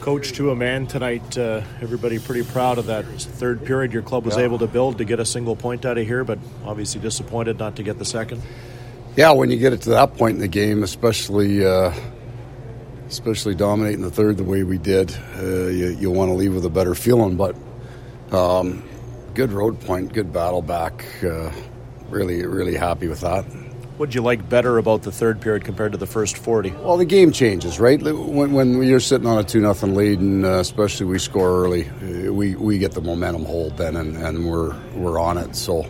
Coach, to a man tonight, everybody pretty proud of that third period your club was able to build to get a single point out of here, but obviously disappointed not to get the second. Yeah, when you get it to that point in the game, especially dominating the third the way we did, you want to leave with a better feeling. But good road point, good battle back. Really, really happy with that. What'd you like better about the third period compared to the first 40? Well, the game changes, right? When you're sitting on a 2-0 lead, and especially we score early, we get the momentum hold then, and we're on it. So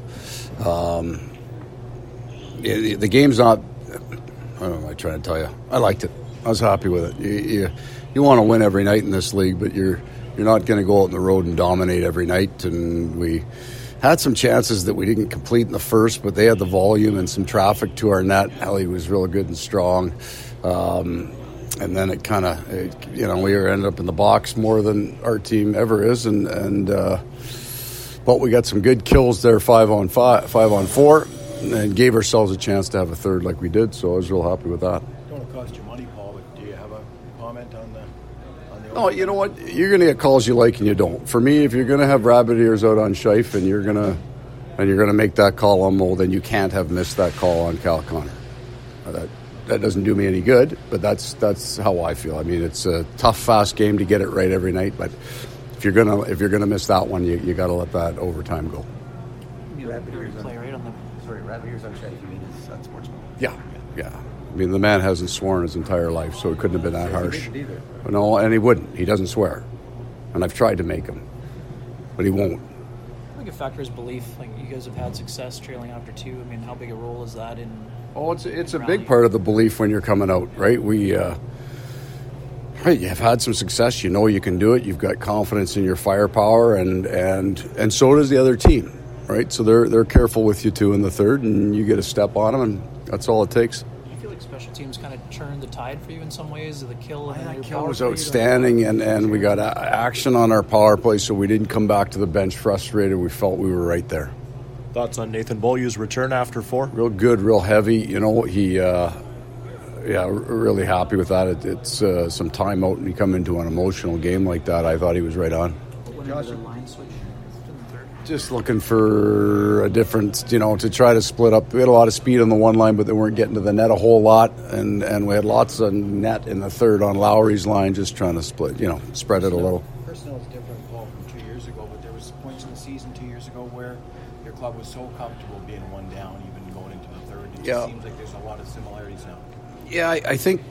the game's not. I don't know what I'm trying to tell you. I liked it. I was happy with it. You want to win every night in this league, but you're not going to go out on the road and dominate every night. And we had some chances that we didn't complete in the first, but they had the volume and some traffic to our net. Ellie was real good and strong. And then it kind of, we ended up in the box more than our team ever is. But we got some good kills there, 5-on-4, and gave ourselves a chance to have a third like we did. So I was real happy with that. Don't want to cost you money, Paul, but do you have a comment on the No, you know what? You're going to get calls you like and you don't. For me, if you're going to have rabbit ears out on Scheif and you're going to make that call on Mo, then you can't have missed that call on Cal Connor. That doesn't do me any good, but that's how I feel. I mean, it's a tough, fast game to get it right every night, but if you're gonna miss that one, you got to let that overtime go. Rabbit ears on Scheif. You mean it's on Sportsman? Yeah. I mean, the man hasn't sworn his entire life, so it couldn't have been that harsh. He didn't either. No, and he wouldn't. He doesn't swear. And I've tried to make him, but he won't. I think a factor is belief. Like, you guys have had success trailing after two. I mean, how big a role is that in? Oh, it's a big part of the belief when you're coming out, right? You have had some success. You know you can do it. You've got confidence in your firepower, and so does the other team, right? So they're careful with you too in the third, and you get a step on them, and that's all it takes. Special teams kind of turned the tide for you in some ways. The kill and that your kill power was play, outstanding, and we got action on our power play, so we didn't come back to the bench frustrated. We felt we were right there. Thoughts on Nathan Beaulieu's return after 4? Real good, real heavy. He, really happy with that. It's some time out, and you come into an emotional game like that. I thought he was right on. Josh, line switch. Just looking for a different, to try to split up. We had a lot of speed on the one line, but they weren't getting to the net a whole lot. And we had lots of net in the third on Lowry's line, just trying to split, spread it a little. Personnel is different, Paul, from 2 years ago, but there was points in the season 2 years ago where your club was so comfortable being one down, even going into the third. It just seems like there's a lot of similarities now. Yeah, I think,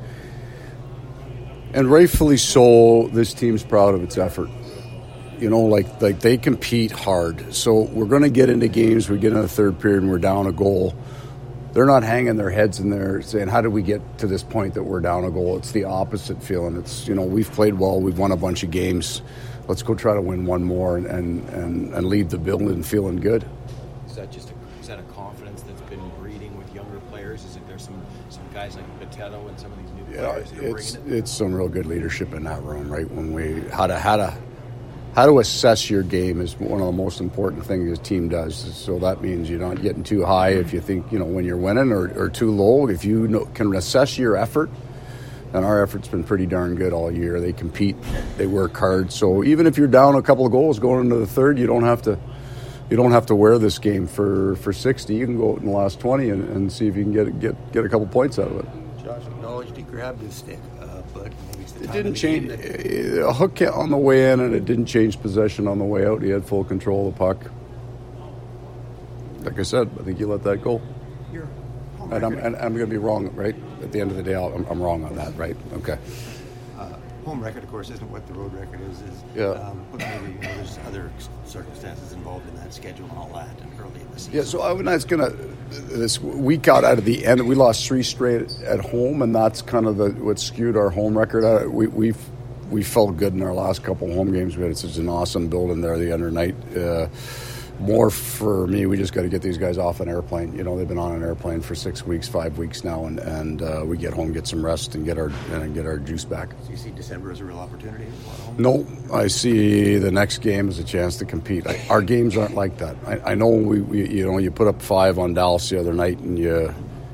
and rightfully so, this team's proud of its effort. Like they compete hard. So we're going to get into games, we get in the third period and we're down a goal. They're not hanging their heads in there saying, how did we get to this point that we're down a goal? It's the opposite feeling. It's, we've played well, we've won a bunch of games. Let's go try to win one more and leave the building feeling good. Is that a confidence that's been breeding with younger players? Is it there's some guys like Potato and some of these new players that are bringing it? It's some real good leadership in that room, right? When how to assess your game is one of the most important things a team does. So that means you're not getting too high if you think, when you're winning, or too low. If you can assess your effort, and our effort's been pretty darn good all year. They compete, they work hard. So even if you're down a couple of goals going into the third, you don't have to wear this game for 60. You can go out in the last 20 and see if you can get a couple points out of it. Josh acknowledged he grabbed his stick, but maybe it didn't change. A hook on the way in, and it didn't change possession on the way out. He had full control of the puck. Like I said, I think you let that go. And I'm going to be wrong, right? At the end of the day, I'm wrong on that, right? Okay. Home record, of course, isn't what the road record is. Yeah. But maybe there's other circumstances involved in that schedule and all that, and early in the season. Yeah. So I was going to this week out of the end. We lost 3 straight at home, and that's kind of what skewed our home record. We felt good in our last couple of home games. We had such an awesome building there the other night. More for me, we just got to get these guys off an airplane. They've been on an airplane for 6 weeks, 5 weeks now, and we get home, get some rest, and get our juice back. So you see December as a real opportunity? No, I see the next game as a chance to compete. Our games aren't like that. I know you put up 5 on Dallas the other night, and you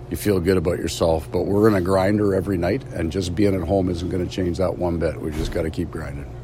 you feel good about yourself. But we're in a grinder every night, and just being at home isn't going to change that one bit. We just got to keep grinding.